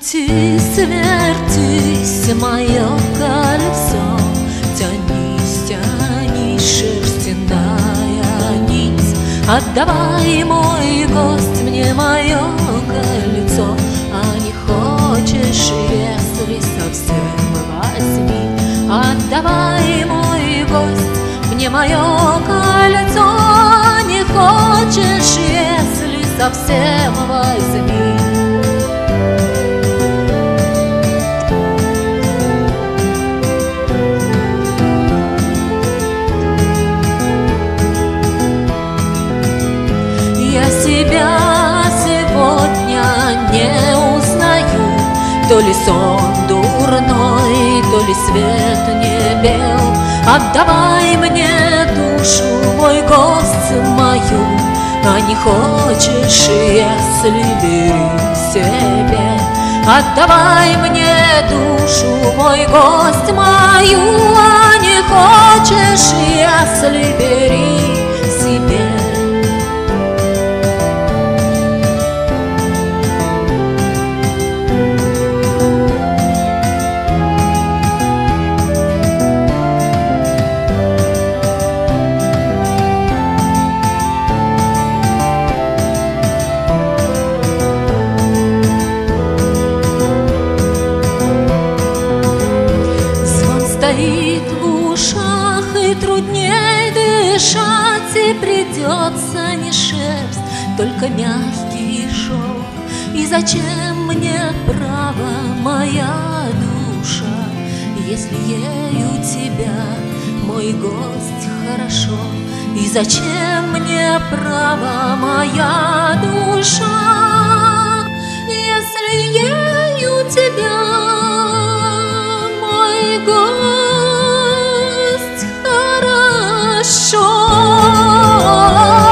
Вертись, вертись, мое кольцо, тянись, тянись, шерстяная нить. Отдавай, мой гость, мне мое кольцо, а не хочешь, если совсем возьми. Отдавай, мой гость, мне мое кольцо, а не хочешь, если совсем возьми. Я себя сегодня не узнаю, то ли сон дурной, то ли свет не бел. Отдавай мне душу, мой гость, мою, а не хочешь, если бери себе. Отдавай мне душу, мой гость, мою, а не хочешь, если бери себе. Стоит в ушах, и трудней дышать, и придется не шерсть, только мягкий шелк. И зачем мне право, моя душа, если ею тебя, мой гость, хорошо? И зачем мне право, моя душа, если ею тебя, мой гость, хорошо?